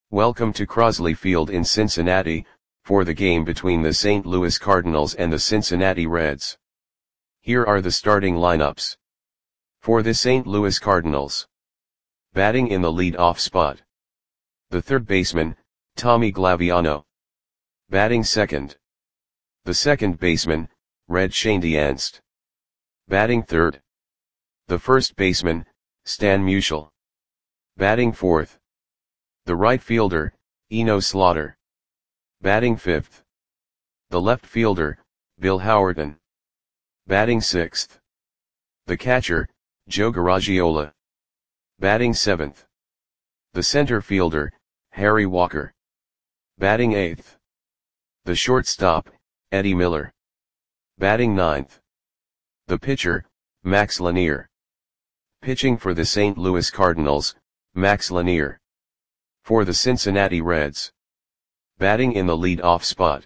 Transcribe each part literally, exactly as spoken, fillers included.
Welcome to Crosley Field in Cincinnati, for the game between the Saint Louis Cardinals and the Cincinnati Reds. Here are the starting lineups. For the Saint Louis Cardinals. Batting in the lead-off spot. The third baseman, Tommy Glaviano. Batting second. The second baseman, Red Schoendienst. Batting third. The first baseman, Stan Musial. Batting fourth. The right fielder, Eno Slaughter. Batting fifth. The left fielder, Bill Howerton. Batting sixth. The catcher, Joe Garagiola. Batting seventh. The center fielder, Harry Walker. Batting eighth. The shortstop, Eddie Miller. Batting ninth. The pitcher, Max Lanier. Pitching for the Saint Louis Cardinals, Max Lanier. For the Cincinnati Reds. Batting in the lead-off spot.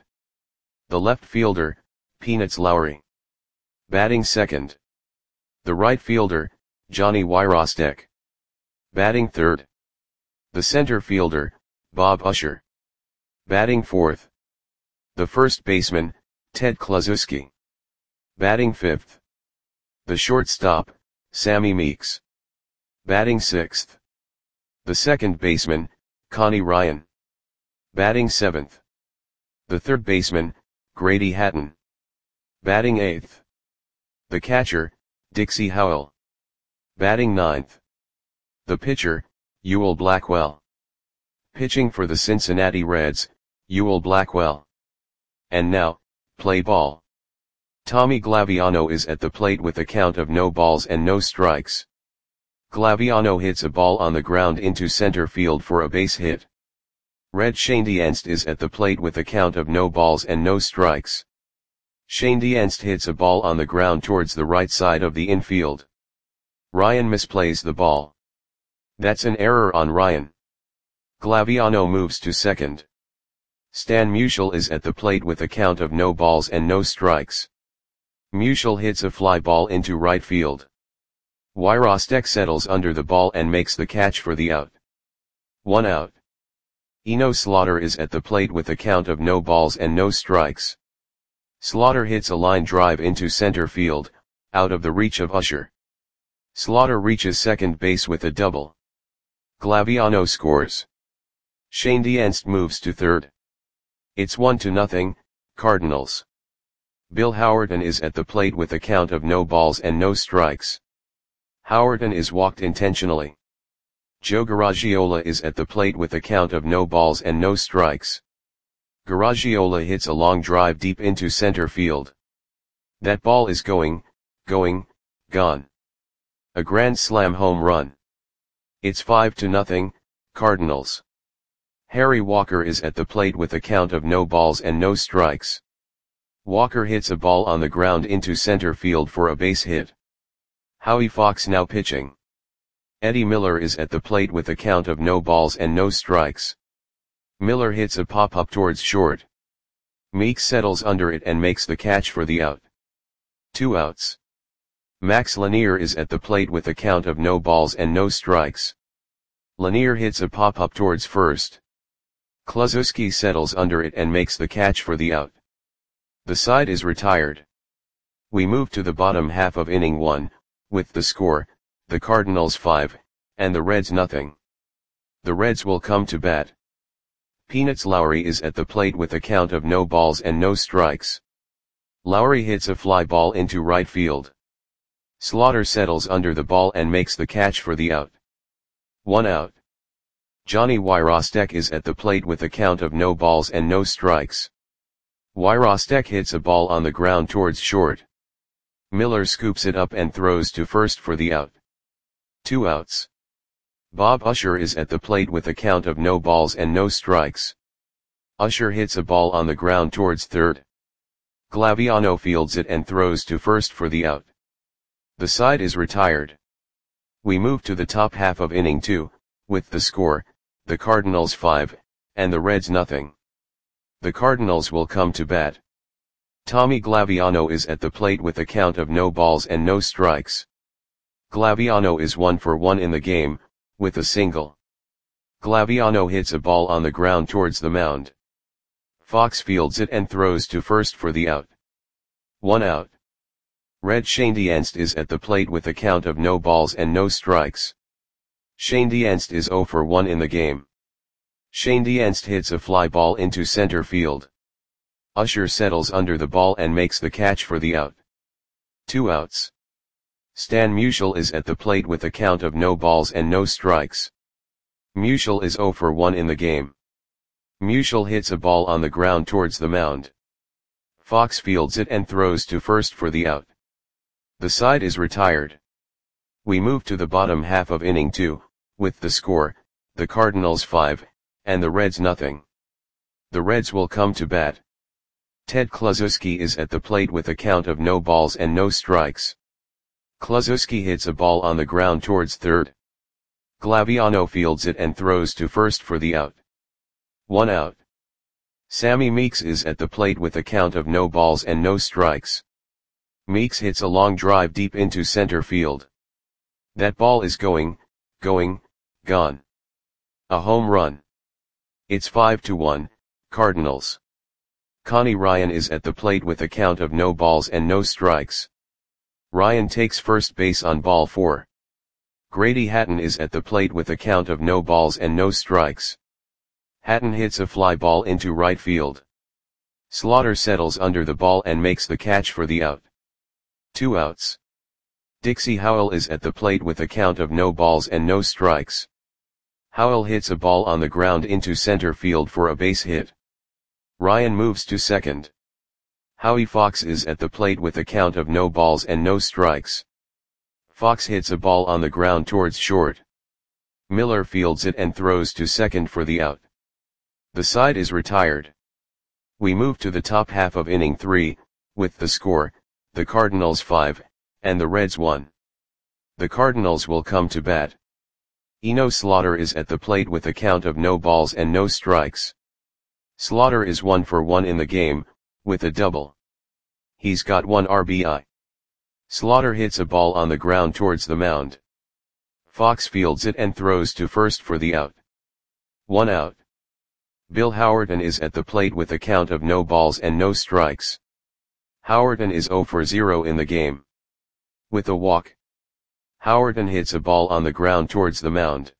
The left fielder, Peanuts Lowry. Batting second. The right fielder, Johnny Wyrostek. Batting third. The center fielder, Bob Usher. Batting fourth. The first baseman, Ted Kluszewski. Batting fifth. The shortstop, Sammy Meeks. Batting sixth. The second baseman, Connie Ryan. Batting seventh. The third baseman, Grady Hatton. Batting eighth. The catcher, Dixie Howell. Batting ninth. The pitcher, Ewell Blackwell. Pitching for the Cincinnati Reds, Ewell Blackwell. And now, play ball. Tommy Glaviano is at the plate with a count of no balls and no strikes. Glaviano hits a ball on the ground into center field for a base hit. Red Schoendienst is at the plate with a count of no balls and no strikes. Schoendienst hits a ball on the ground towards the right side of the infield. Ryan misplays the ball. That's an error on Ryan. Glaviano moves to second. Stan Musial is at the plate with a count of no balls and no strikes. Musial hits a fly ball into right field. Wyrostek settles under the ball and makes the catch for the out. One out. Eno Slaughter is at the plate with a count of no balls and no strikes. Slaughter hits a line drive into center field, out of the reach of Usher. Slaughter reaches second base with a double. Glaviano scores. Schoendienst moves to third. It's one to nothing, Cardinals. Bill Howerton is at the plate with a count of no balls and no strikes. Howerton is walked intentionally. Joe Garagiola is at the plate with a count of no balls and no strikes. Garagiola hits a long drive deep into center field. That ball is going, going, gone. A grand slam home run. It's five to nothing, Cardinals. Harry Walker is at the plate with a count of no balls and no strikes. Walker hits a ball on the ground into center field for a base hit. Howie Fox now pitching. Eddie Miller is at the plate with a count of no balls and no strikes. Miller hits a pop-up towards short. Meeks settles under it and makes the catch for the out. Two outs. Max Lanier is at the plate with a count of no balls and no strikes. Lanier hits a pop-up towards first. Kluszewski settles under it and makes the catch for the out. The side is retired. We move to the bottom half of inning one, with the score, the Cardinals five, and the Reds nothing. The Reds will come to bat. Peanuts Lowry is at the plate with a count of no balls and no strikes. Lowry hits a fly ball into right field. Slaughter settles under the ball and makes the catch for the out. One out. Johnny Wyrostek is at the plate with a count of no balls and no strikes. Wyrostek hits a ball on the ground towards short. Miller scoops it up and throws to first for the out. Two outs. Bob Usher is at the plate with a count of no balls and no strikes. Usher hits a ball on the ground towards third. Glaviano fields it and throws to first for the out. The side is retired. We move to the top half of inning two, with the score, the Cardinals five, and the Reds nothing. The Cardinals will come to bat. Tommy Glaviano is at the plate with a count of no balls and no strikes. Glaviano is one for one in the game, with a single. Glaviano hits a ball on the ground towards the mound. Fox fields it and throws to first for the out. One out. Red Schoendienst is at the plate with a count of no balls and no strikes. Schoendienst is zero for one in the game. Schoendienst hits a fly ball into center field. Usher settles under the ball and makes the catch for the out. Two outs. Stan Musial is at the plate with a count of no balls and no strikes. Musial is zero for one in the game. Musial hits a ball on the ground towards the mound. Fox fields it and throws to first for the out. The side is retired. We move to the bottom half of inning two, with the score, the Cardinals five, and the Reds nothing. The Reds will come to bat. Ted Kluszewski is at the plate with a count of no balls and no strikes. Kluszewski hits a ball on the ground towards third. Glaviano fields it and throws to first for the out. One out. Sammy Meeks is at the plate with a count of no balls and no strikes. Meeks hits a long drive deep into center field. That ball is going, going, gone. A home run. It's five to one, Cardinals. Connie Ryan is at the plate with a count of no balls and no strikes. Ryan takes first base on ball four. Grady Hatton is at the plate with a count of no balls and no strikes. Hatton hits a fly ball into right field. Slaughter settles under the ball and makes the catch for the out. Two outs. Dixie Howell is at the plate with a count of no balls and no strikes. Howell hits a ball on the ground into center field for a base hit. Ryan moves to second. Howie Fox is at the plate with a count of no balls and no strikes. Fox hits a ball on the ground towards short. Miller fields it and throws to second for the out. The side is retired. We move to the top half of inning three, with the score, the Cardinals five, and the Reds one. The Cardinals will come to bat. Eno Slaughter is at the plate with a count of no balls and no strikes. Slaughter is one for one in the game, with a double. He's got one R B I. Slaughter hits a ball on the ground towards the mound. Fox fields it and throws to first for the out. One out. Bill Howerton is at the plate with a count of no balls and no strikes. Howerton is zero for zero in the game. With a walk. Howerton hits a ball on the ground towards the mound.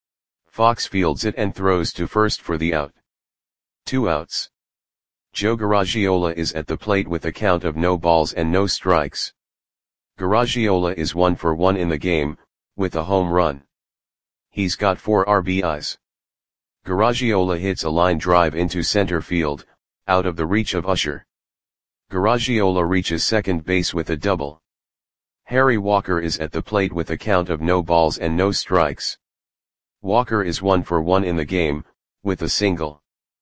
Fox fields it and throws to first for the out. Two outs. Joe Garagiola is at the plate with a count of no balls and no strikes. Garagiola is one for one in the game, with a home run. He's got four R B Is. Garagiola hits a line drive into center field, out of the reach of Usher. Garagiola reaches second base with a double. Harry Walker is at the plate with a count of no balls and no strikes. Walker is one for one in the game, with a single.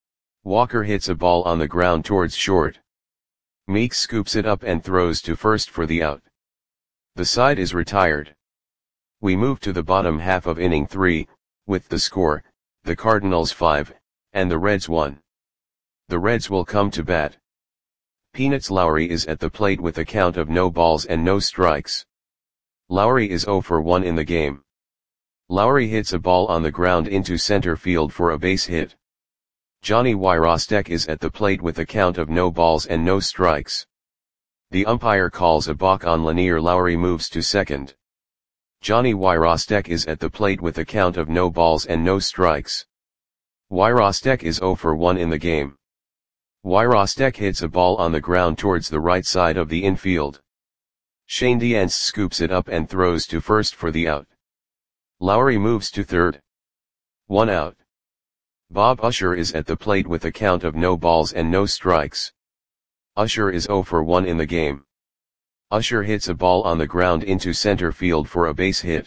Walker hits a ball on the ground towards short. Meeks scoops it up and throws to first for the out. The side is retired. We move to the bottom half of inning three, with the score, the Cardinals five, and the Reds one. The Reds will come to bat. Peanuts Lowry is at the plate with a count of no balls and no strikes. Lowry is zero for one in the game. Lowry hits a ball on the ground into center field for a base hit. Johnny Wyrostek is at the plate with a count of no balls and no strikes. The umpire calls a balk on Lanier. Lowry moves to second. Johnny Wyrostek is at the plate with a count of no balls and no strikes. Wyrostek is zero for one in the game. Wyrostek hits a ball on the ground towards the right side of the infield. Schoendienst scoops it up and throws to first for the out. Lowry moves to third. One out. Bob Usher is at the plate with a count of no balls and no strikes. Usher is zero for one in the game. Usher hits a ball on the ground into center field for a base hit.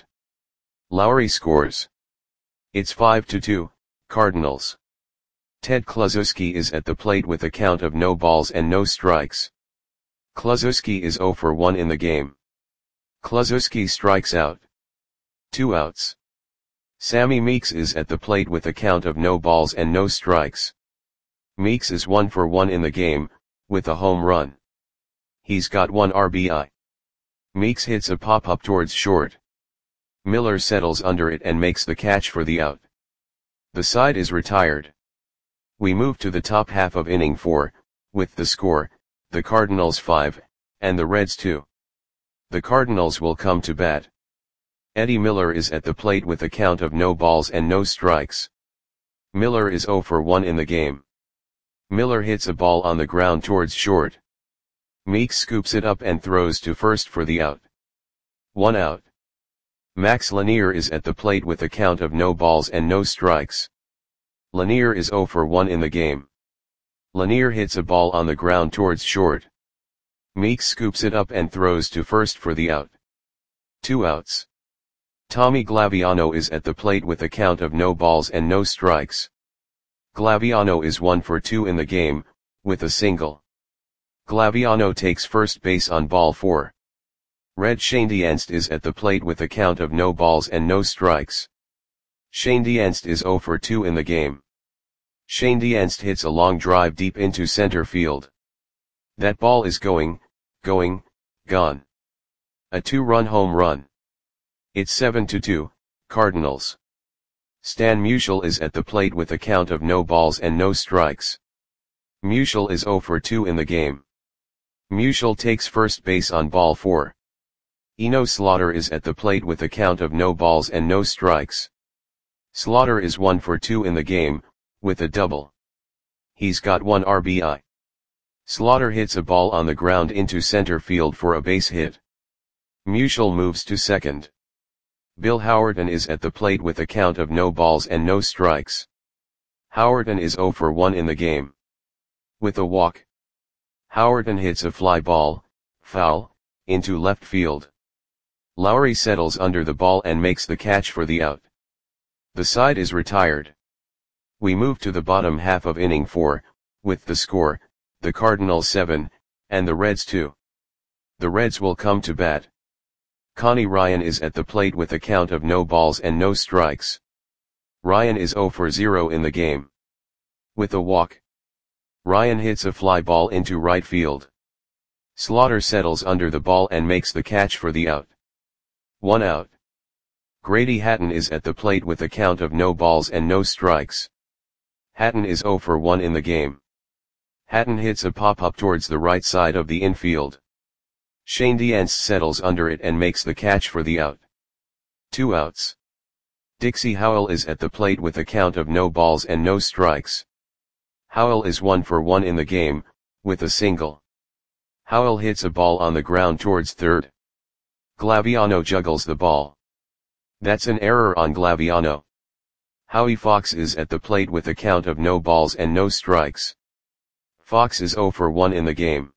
Lowry scores. It's five to two, Cardinals. Ted Kluszewski is at the plate with a count of no balls and no strikes. Kluszewski is zero for one in the game. Kluszewski strikes out. Two outs. Sammy Meeks is at the plate with a count of no balls and no strikes. Meeks is one for one in the game, with a home run. He's got one R B I. Meeks hits a pop-up towards short. Miller settles under it and makes the catch for the out. The side is retired. We move to the top half of inning four, with the score, the Cardinals five, and the Reds two. The Cardinals will come to bat. Eddie Miller is at the plate with a count of no balls and no strikes. Miller is oh for one in the game. Miller hits a ball on the ground towards short. Meeks scoops it up and throws to first for the out. One out. Max Lanier is at the plate with a count of no balls and no strikes. Lanier is oh for one in the game. Lanier hits a ball on the ground towards short. Meeks scoops it up and throws to first for the out. Two outs. Tommy Glaviano is at the plate with a count of no balls and no strikes. Glaviano is one for two in the game, with a single. Glaviano takes first base on ball four. Red Schoendienst is at the plate with a count of no balls and no strikes. Schoendienst is oh for two in the game. Schoendienst hits a long drive deep into center field. That ball is going, going, gone. A two-run home run. It's seven to two, Cardinals. Stan Musial is at the plate with a count of no balls and no strikes. Musial is oh for two in the game. Musial takes first base on ball four. Eno Slaughter is at the plate with a count of no balls and no strikes. Slaughter is one for two in the game, with a double. He's got one R B I. Slaughter hits a ball on the ground into center field for a base hit. Musial moves to second. Bill Howerton is at the plate with a count of no balls and no strikes. Howerton is oh for one in the game. With a walk. Howerton hits a fly ball, foul, into left field. Lowry settles under the ball and makes the catch for the out. The side is retired. We move to the bottom half of inning four, with the score, the Cardinals seven, and the Reds two. The Reds will come to bat. Connie Ryan is at the plate with a count of no balls and no strikes. Ryan is oh for zero in the game. With a walk. Ryan hits a fly ball into right field. Slaughter settles under the ball and makes the catch for the out. One out. Grady Hatton is at the plate with a count of no balls and no strikes. Hatton is oh for one in the game. Hatton hits a pop-up towards the right side of the infield. Schoendienst settles under it and makes the catch for the out. Two outs. Dixie Howell is at the plate with a count of no balls and no strikes. Howell is one for one in the game, with a single. Howell hits a ball on the ground towards third. Glaviano juggles the ball. That's an error on Glaviano. Howie Fox is at the plate with a count of no balls and no strikes. Fox is oh for one in the game.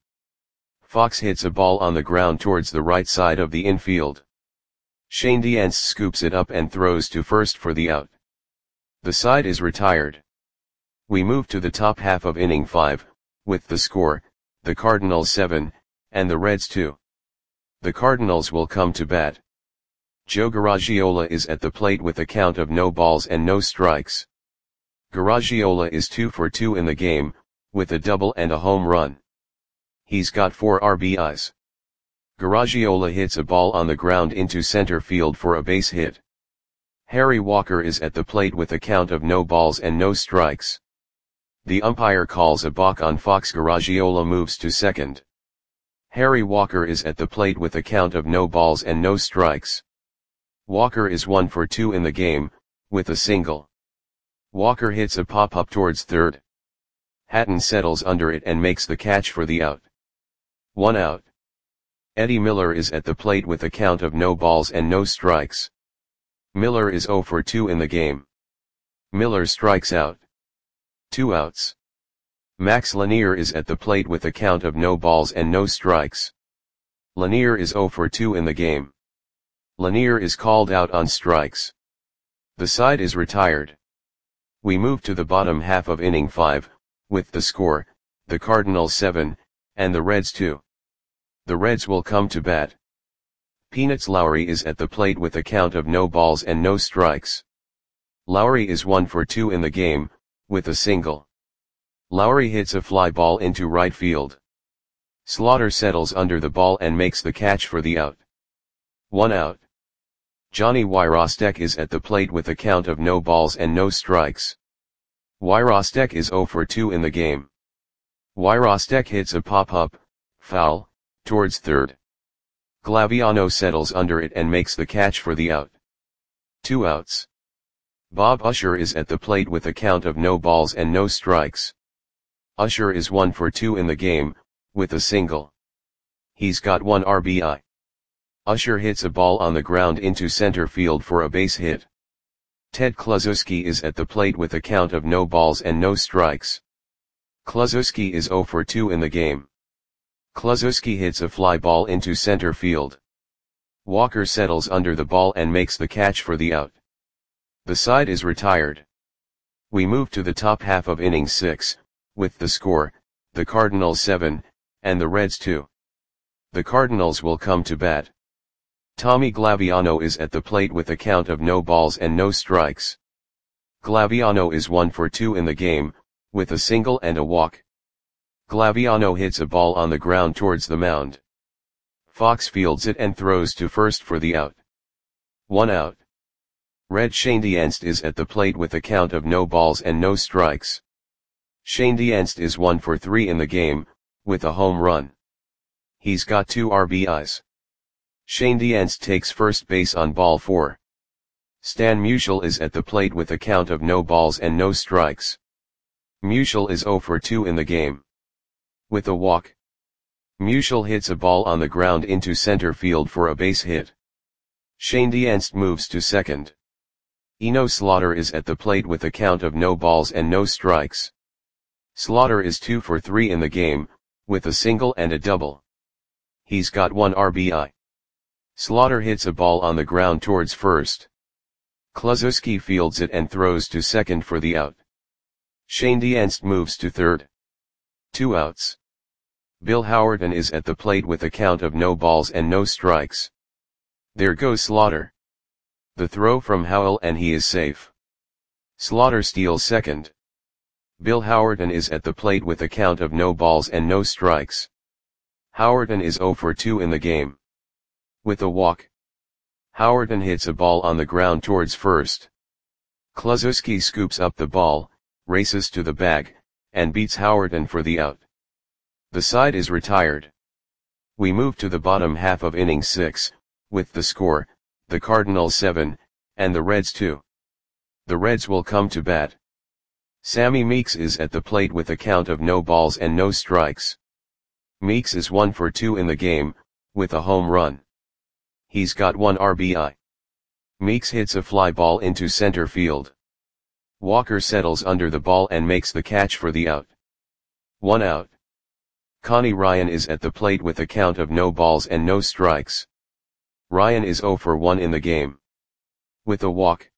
Fox hits a ball on the ground towards the right side of the infield. Schoendienst scoops it up and throws to first for the out. The side is retired. We move to the top half of inning five, with the score, the Cardinals seven, and the Reds two. The Cardinals will come to bat. Joe Garagiola is at the plate with a count of no balls and no strikes. Garagiola is two for two in the game, with a double and a home run. He's got four R B Is. Garagiola hits a ball on the ground into center field for a base hit. Harry Walker is at the plate with a count of no balls and no strikes. The umpire calls a balk on Fox. Garagiola moves to second. Harry Walker is at the plate with a count of no balls and no strikes. Walker is one for two in the game, with a single. Walker hits a pop-up towards third. Hatton settles under it and makes the catch for the out. One out. Eddie Miller is at the plate with a count of no balls and no strikes. Miller is oh for two in the game. Miller strikes out. Two outs. Max Lanier is at the plate with a count of no balls and no strikes. Lanier is oh for two in the game. Lanier is called out on strikes. The side is retired. We move to the bottom half of inning five, with the score, the Cardinals seven, and the Reds two. The Reds will come to bat. Peanuts Lowry is at the plate with a count of no balls and no strikes. Lowry is one for two in the game, with a single. Lowry hits a fly ball into right field. Slaughter settles under the ball and makes the catch for the out. One out. Johnny Wyrostek is at the plate with a count of no balls and no strikes. Wyrostek is zero for two in the game. Wyrostek hits a pop-up, foul, towards third. Glaviano settles under it and makes the catch for the out. Two outs. Bob Usher is at the plate with a count of no balls and no strikes. Usher is one for two in the game, with a single. He's got one R B I. Usher hits a ball on the ground into center field for a base hit. Ted Kluszewski is at the plate with a count of no balls and no strikes. Kluszewski is zero for two in the game. Kluszewski hits a fly ball into center field. Walker settles under the ball and makes the catch for the out. The side is retired. We move to the top half of inning six, with the score, the Cardinals seven, and the Reds two. The Cardinals will come to bat. Tommy Glaviano is at the plate with a count of no balls and no strikes. Glaviano is one for two in the game, with a single and a walk. Glaviano hits a ball on the ground towards the mound. Fox fields it and throws to first for the out. One out. Red Schoendienst is at the plate with a count of no balls and no strikes. Schoendienst is one for three in the game, with a home run. He's got two R B Is. Schoendienst takes first base on ball four. Stan Musial is at the plate with a count of no balls and no strikes. Musial is zero for two in the game. With a walk. Musial hits a ball on the ground into center field for a base hit. Schoendienst moves to second. Eno Slaughter is at the plate with a count of no balls and no strikes. Slaughter is two for three in the game, with a single and a double. He's got one R B I. Slaughter hits a ball on the ground towards first. Kluszewski fields it and throws to second for the out. Schoendienst moves to third. Two outs. Bill Howerton is at the plate with a count of no balls and no strikes. There goes Slaughter. The throw from Howell and he is safe. Slaughter steals second. Bill Howerton is at the plate with a count of no balls and no strikes. Howerton is zero for two in the game. With a walk. Howerton hits a ball on the ground towards first. Kluszewski scoops up the ball, races to the bag, and beats Howerton for the out. The side is retired. We move to the bottom half of inning six, with the score, the Cardinals seven, and the Reds two. The Reds will come to bat. Sammy Meeks is at the plate with a count of no balls and no strikes. Meeks is one for two in the game, with a home run. He's got one R B I. Meeks hits a fly ball into center field. Walker settles under the ball and makes the catch for the out. One out. Connie Ryan is at the plate with a count of no balls and no strikes. Ryan is zero for one in the game. With a walk.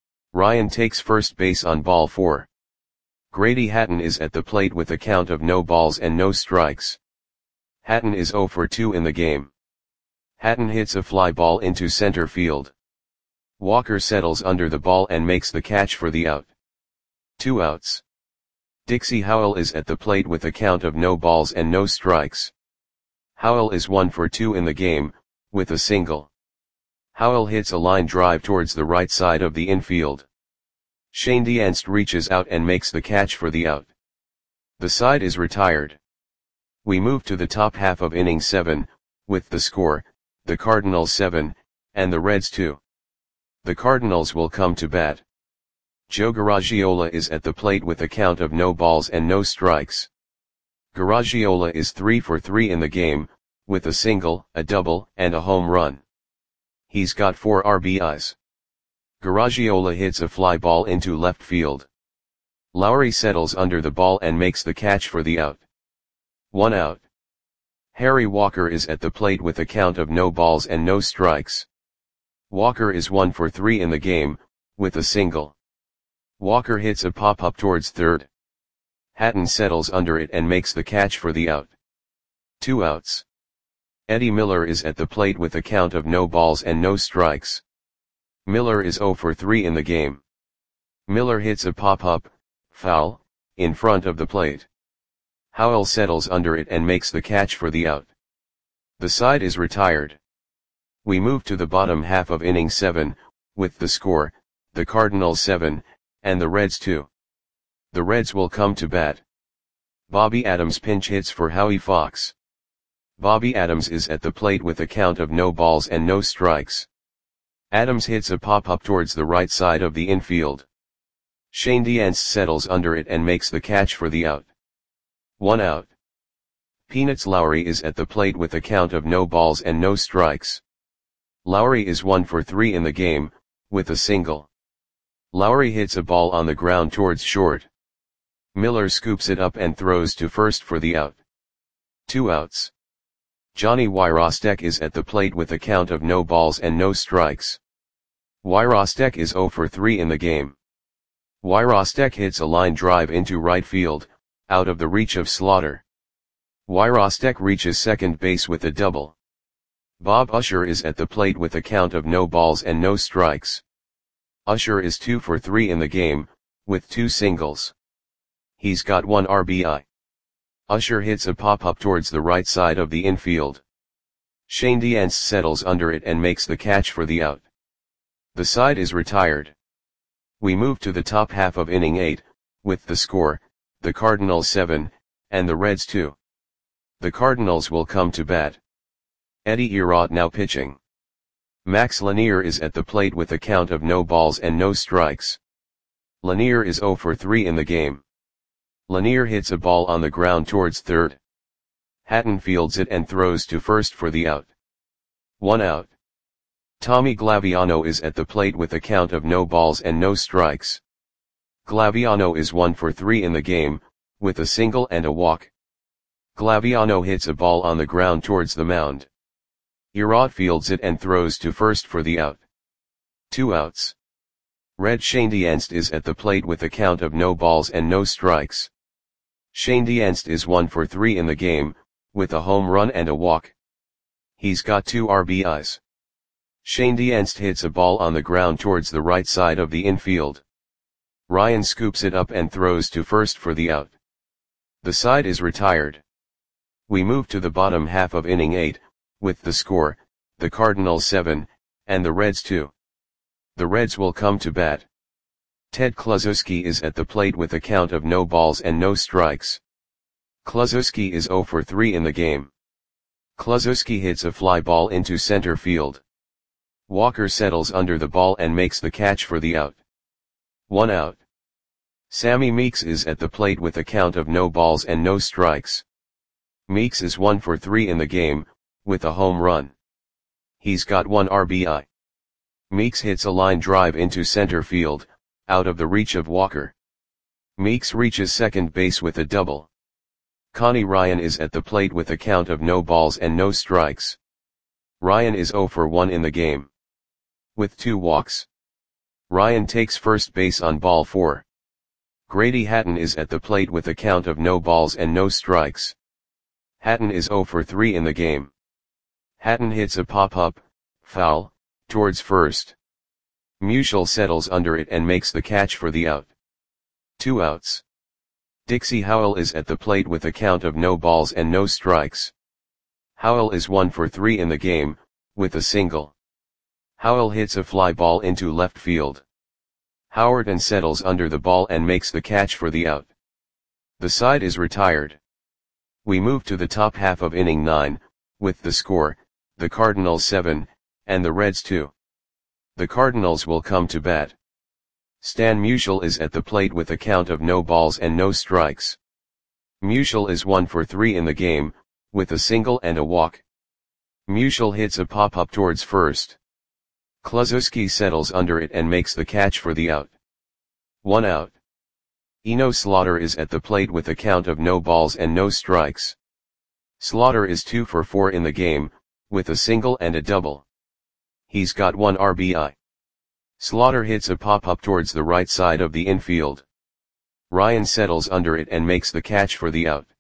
Ryan takes first base on ball four. Grady Hatton is at the plate with a count of no balls and no strikes. Hatton is zero for two in the game. Hatton hits a fly ball into center field. Walker settles under the ball and makes the catch for the out. Two outs. Dixie Howell is at the plate with a count of no balls and no strikes. Howell is one for two in the game, with a single. Howell hits a line drive towards the right side of the infield. Schoendienst reaches out and makes the catch for the out. The side is retired. We move to the top half of inning seven, with the score, the Cardinals seven, and the Reds two. The Cardinals will come to bat. Joe Garagiola is at the plate with a count of no balls and no strikes. Garagiola is three for three in the game, with a single, a double, and a home run. He's got four R B Is. Garagiola hits a fly ball into left field. Lowry settles under the ball and makes the catch for the out. One out. Harry Walker is at the plate with a count of no balls and no strikes. Walker is one for three in the game, with a single. Walker hits a pop-up towards third. Hatton settles under it and makes the catch for the out. Two outs. Eddie Miller is at the plate with a count of no balls and no strikes. Miller is zero for three in the game. Miller hits a pop-up, foul, in front of the plate. Howell settles under it and makes the catch for the out. The side is retired. We move to the bottom half of inning seven, with the score, the Cardinals seven, and the Reds two. The Reds will come to bat. Bobby Adams pinch hits for Howie Fox. Bobby Adams is at the plate with a count of no balls and no strikes. Adams hits a pop-up towards the right side of the infield. Shane Diance settles under it and makes the catch for the out. One out. Peanuts Lowry is at the plate with a count of no balls and no strikes. Lowry is one for three in the game, with a single. Lowry hits a ball on the ground towards short. Miller scoops it up and throws to first for the out. Two outs. Johnny Wyrostek is at the plate with a count of no balls and no strikes. Wyrostek is zero for three in the game. Wyrostek hits a line drive into right field, out of the reach of Slaughter. Wyrostek reaches second base with a double. Bob Usher is at the plate with a count of no balls and no strikes. Usher is two for three in the game, with two singles. He's got one R B I. Usher hits a pop-up towards the right side of the infield. Shane Diance settles under it and makes the catch for the out. The side is retired. We move to the top half of inning eight, with the score, the Cardinals seven, and the Reds two. The Cardinals will come to bat. Eddie Erod now pitching. Max Lanier is at the plate with a count of no balls and no strikes. Lanier is zero for three in the game. Lanier hits a ball on the ground towards third. Hatton fields it and throws to first for the out. One out. Tommy Glaviano is at the plate with a count of no balls and no strikes. Glaviano is one for three in the game, with a single and a walk. Glaviano hits a ball on the ground towards the mound. Erod fields it and throws to first for the out. Two outs. Red Shane Diance is at the plate with a count of no balls and no strikes. Shane Diance is one for three in the game, with a home run and a walk. He's got two R B Is. Shane Diance hits a ball on the ground towards the right side of the infield. Ryan scoops it up and throws to first for the out. The side is retired. We move to the bottom half of inning eight, with the score, the Cardinals seven, and the Reds two. The Reds will come to bat. Ted Kluszewski is at the plate with a count of no balls and no strikes. Kluszewski is zero for three in the game. Kluszewski hits a fly ball into center field. Walker settles under the ball and makes the catch for the out. One out. Sammy Meeks is at the plate with a count of no balls and no strikes. Meeks is one for three in the game, with a home run. He's got one R B I. Meeks hits a line drive into center field, out of the reach of Walker. Meeks reaches second base with a double. Connie Ryan is at the plate with a count of no balls and no strikes. Ryan is zero for one in the game, with two walks. Ryan takes first base on ball four. Grady Hatton is at the plate with a count of no balls and no strikes. Hatton is zero for three in the game. Hatton hits a pop-up, foul, towards first. Musial settles under it and makes the catch for the out. Two outs. Dixie Howell is at the plate with a count of no balls and no strikes. Howell is one for three in the game, with a single. Howell hits a fly ball into left field. Howerton settles under the ball and makes the catch for the out. The side is retired. We move to the top half of inning nine, with the score, the Cardinals seven, and the Reds two. The Cardinals will come to bat. Stan Musial is at the plate with a count of no balls and no strikes. Musial is one for three in the game, with a single and a walk. Musial hits a pop-up towards first. Kluszewski settles under it and makes the catch for the out. One out. Eno Slaughter is at the plate with a count of no balls and no strikes. Slaughter is two for four in the game, with a single and a double. He's got one R B I. Slaughter hits a pop-up towards the right side of the infield. Ryan settles under it and makes the catch for the out.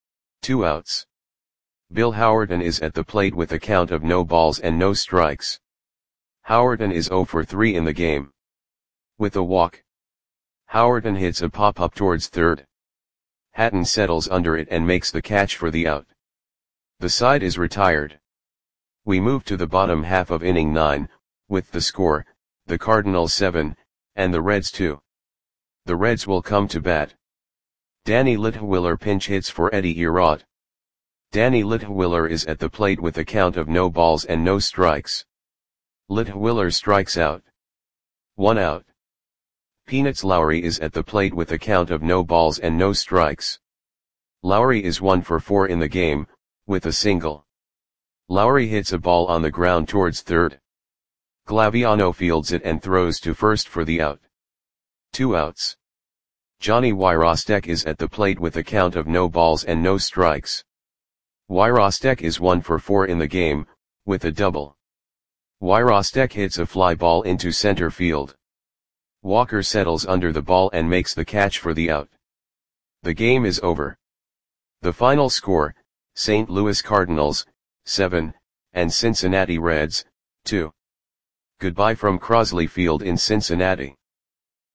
Two outs. Bill Howerton is at the plate with a count of no balls and no strikes. Howerton is zero for three in the game, with a walk. Howerton hits a pop-up towards third. Hatton settles under it and makes the catch for the out. The side is retired. We move to the bottom half of inning nine, with the score, the Cardinals seven, and the Reds two. The Reds will come to bat. Danny Litwiler pinch hits for Eddie Erod. Danny Litwiler is at the plate with a count of no balls and no strikes. Litwiler strikes out. One out. Peanuts Lowry is at the plate with a count of no balls and no strikes. Lowry is one for four in the game, with a single. Lowry hits a ball on the ground towards third. Glaviano fields it and throws to first for the out. Two outs. Johnny Wyrostek is at the plate with a count of no balls and no strikes. Wyrostek is one for four in the game, with a double. Wyrostek hits a fly ball into center field. Walker settles under the ball and makes the catch for the out. The game is over. The final score, Saint Louis Cardinals, seven, and Cincinnati Reds, two. Goodbye from Crosley Field in Cincinnati.